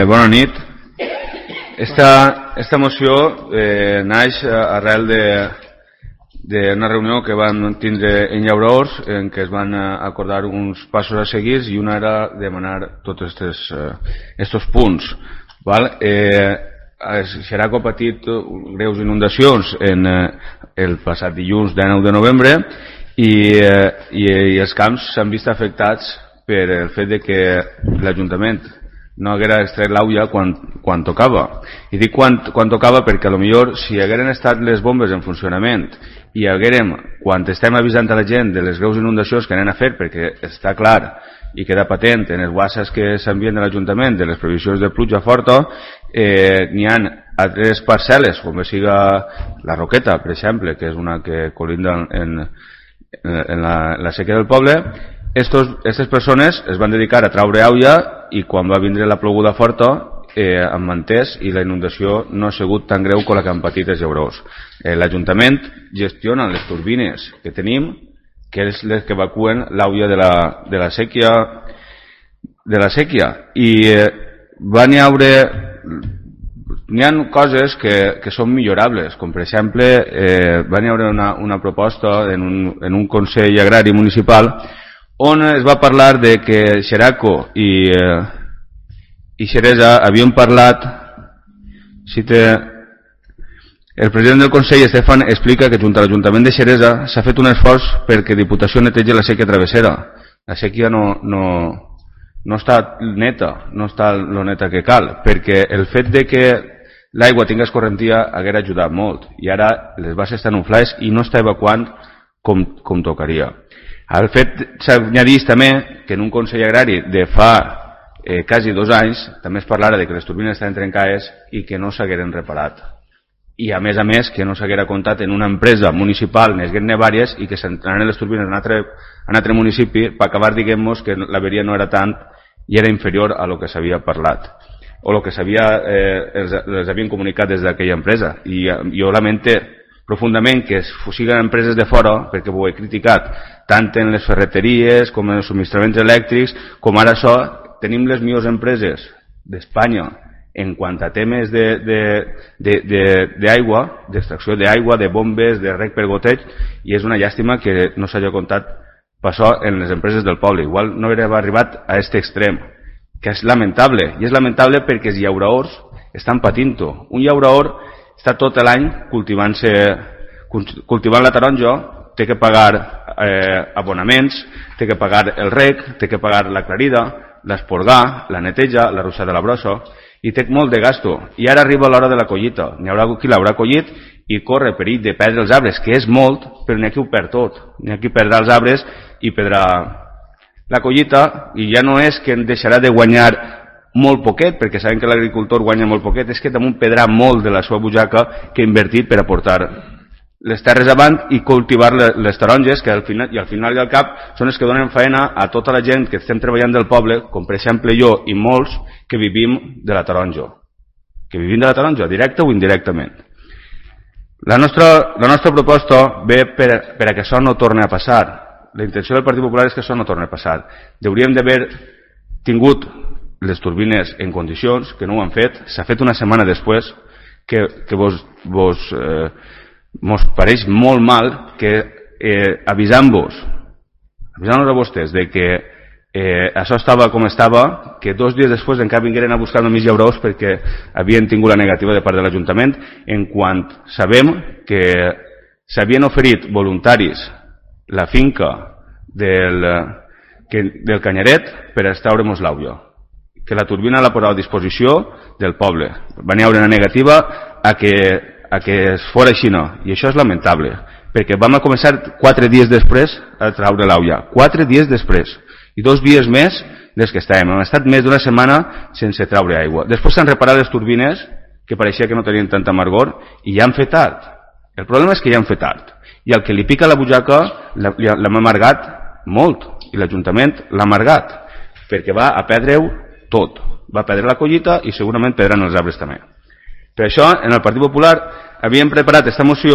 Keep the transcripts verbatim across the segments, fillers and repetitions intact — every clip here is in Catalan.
Bona nit. Esta, esta moció eh, naix arrel d'una reunió que van tindre en Llaurós, en què es van acordar uns passos a seguir i una era demanar tots estos, eh, estos punts. Val? Eh, Xeraco ha patit greus inundacions en, eh, el passat dilluns dinou de novembre i, eh, i, i els camps s'han vist afectats per el fet de que l'Ajuntament no haguera extret l'auia quan, quan tocava. I dic quan, quan tocava perquè a lo millor si hagueren estat les bombes en funcionament i haguérem, quan estem avisant a la gent de les greus inundacions que anem a fer, perquè està clar i queda patent en els whatsapps que s'envien de l'Ajuntament de les previsions de pluja forta, eh, n'hi ha altres parcel·les, com siga la Roqueta, per exemple, que és una que colinda en, en la, la sèquia del poble. Aquestes persones es van dedicar a traure auia i quan va vindre la ploguda forta eh, han mantès i la inundació no ha sigut tan greu com la que han patit els llaurós. Eh, L'Ajuntament gestiona les turbines que tenim, que és les que evacuen l'auia de, la, de la sèquia de la sèquia i eh, van haure n'hi ha coses que, que són millorables, com per exemple eh, van haure una, una proposta en un, en un Consell Agrari Municipal on es va parlar de que Xeraco i, eh, i Xeresa havien parlat, si té, el president del Consell, Estefan, explica que junt a l'Ajuntament de Xeresa s'ha fet un esforç perquè Diputació netegi la sèquia travessera. La sèquia no, no, no està neta, no està lo neta que cal, perquè el fet de que l'aigua tingués correntia haguera ajudat molt, i ara les basses estan inflades i no està evacuant com, com tocaria. El fet s'añadís també que en un Consell Agrari de fa eh, quasi dos anys també es parlara de que les turbines estaven trencades i que no s'hagueren reparat. I a més a més que no s'haguera comptat en una empresa municipal, n'esgueren vàries, i que s'entraran les turbines en un altre, en altre municipi per acabar diguem-nos que l'averia no era tant i era inferior a lo que s'havia parlat o lo que s'havia eh, els, els havien comunicat des d'aquella empresa. I eh, jo lamente profundament que siguin empreses de fora, perquè ho he criticat tant en les ferreteries com en els subministraments elèctrics, com ara això tenim les millors empreses d'Espanya en quant a temes d'aigua, d'extracció d'aigua, de bombes, de rec per goteig, i és una llàstima que no s'hagi comptat per això en les empreses del poble. Igual no hauria arribat a aquest extrem, que és lamentable, i és lamentable perquè els llauraors estan patint-ho. Un llauraor està tot l'any cultivant-se, cultivant la taronja, té que pagar eh, abonaments, té que pagar el rec, té que pagar la clarida, l'esporgar, la neteja, la ruixada de la brossa, i té molt de gasto. I ara arriba l'hora de la collita. N'hi haurà qui l'haurà collit i corre perill de perdre els arbres, que és molt, però n'hi ha qui ho perd tot. N'hi ha qui perdrà els arbres i perdrà la collita, i ja no és que deixarà de guanyar molt poquet, perquè sabem que l'agricultor guanya molt poquet, és que damunt perdrà molt de la seva butxaca que ha invertit per aportar les terres avant i cultivar les taronges, que al final, i al final i al cap són els que donen feina a tota la gent que estem treballant del poble, com per exemple jo i molts que vivim de la taronja, que vivim de la taronja, directe o indirectament. La nostra, la nostra proposta ve per, per a que això no torni a passar. La intenció del Partit Popular és que això no torni a passar. Hauríem d'haver tingut les turbines en condicions, que no ho han fet. S'ha fet una setmana després, que, que vos, vos eh, mos pareix molt mal que eh, avisant-vos avisant-vos a vostès de que eh, això estava com estava, que dos dies després encara vingueren a buscar només llaurós perquè havien tingut la negativa de part de l'Ajuntament, en quant sabem que s'havien oferit voluntaris la finca del, que, del Canyaret per extraure-mos l'auia, que la turbina la posava a disposició del poble. Van haver una negativa a que a que es fora així no, i això és lamentable, perquè vam a començar quatre dies després a traure l'auia, quatre dies després, i dos dies més des que estàvem, hem estat més d'una setmana sense traure aigua. Després s'han reparat les turbines, que pareixia que no tenien tanta amargor, i ja han fet tard. El problema és que ja han fet tard, i el que li pica la butxaca l'hem amargat molt, i l'Ajuntament l'ha amargat, perquè va a perdre-ho tot, va perdre la collita i segurament perdran els arbres també. Per això, en el Partit Popular havíem preparat aquesta moció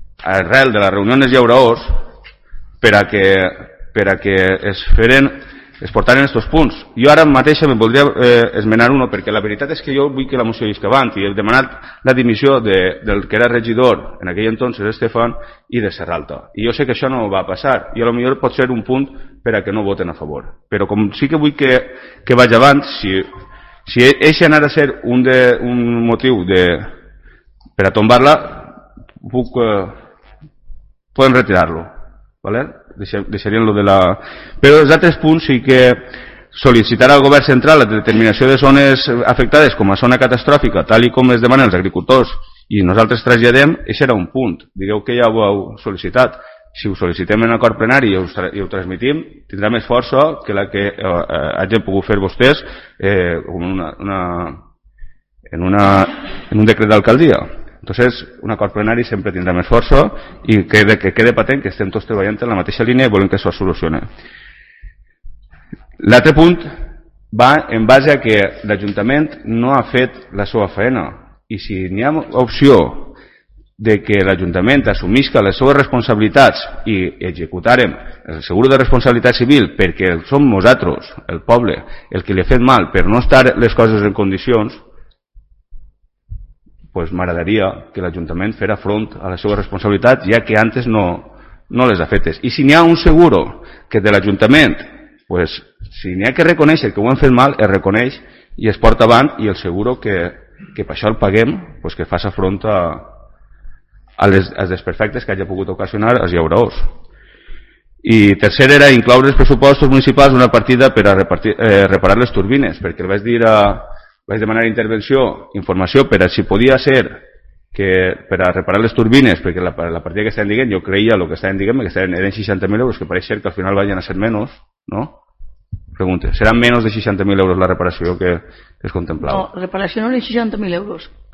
arrel de la reunió dels llauraors per a que, per a que es feren es portaren aquests punts. Jo ara mateix me voldria eh, esmenar uno, perquè la veritat és que jo vull que la moció isca avant, i he demanat la dimissió de, del que era regidor en aquell entonces, Estefan, i de Serralta. I jo sé que això no va passar, i a lo millor pot ser un punt per a que no voten a favor. Però com sí que vull que, que vagi avant, si, si eixe anar a ser un, de, un motiu de, per a tombar-la, puc, eh, poden retirar-lo. ¿Vale? Deixarien lo de la... Però els altres punts sí que sol·licitar al govern central la determinació de zones afectades com a zona catastròfica, tal i com es demanen els agricultors, i nosaltres traslladem, això era un punt. Digueu que ja ho heu sol·licitat. Si ho sol·licitem en acord plenari i ho, i ho transmitim, tindrà més força que la que eh, hagin pogut fer vostès eh, una, una, en, una, en un decret d'alcaldia. Entonces, un acord plenari sempre tindrà més força i que, que quede patent que estem tots treballant en la mateixa línia i volem que això es solucioni. L'altre punt va en base a que l'Ajuntament no ha fet la seva feina, i si n'hi ha opció de que l'Ajuntament assumisca les seves responsabilitats i executarem el seguro de responsabilitat civil perquè som nosaltres, el poble, el que li ha fet mal per no estar les coses en condicions, pues m'agradaria que l'Ajuntament fera front a les seves responsabilitats, ja que antes no, no les ha fetes. I si n'hi ha un seguro que de l'Ajuntament, pues, si n'hi ha que reconèixer que ho hem fet mal, es reconeix i es porta avant, i el seguro que, que per això el paguem, pues, que faça front a, a les, als desperfectes que hagi pogut ocasionar els llauradors. I tercer era incloure els pressupostos municipals una partida per a repartir, eh, reparar les turbines, perquè el vaig dir a vaig demanar intervenció, informació per a si podia ser que per a reparar les turbines, perquè la, la partida que estaven dient, jo creia el que estaven dient, que estaven, eren seixanta mil euros, que pareix ser que al final vayan a ser menys, no? Pregunte, ¿seran menos de seixanta mil euros la reparació que, que es contemplava? No, reparació no eren seixanta mil euros.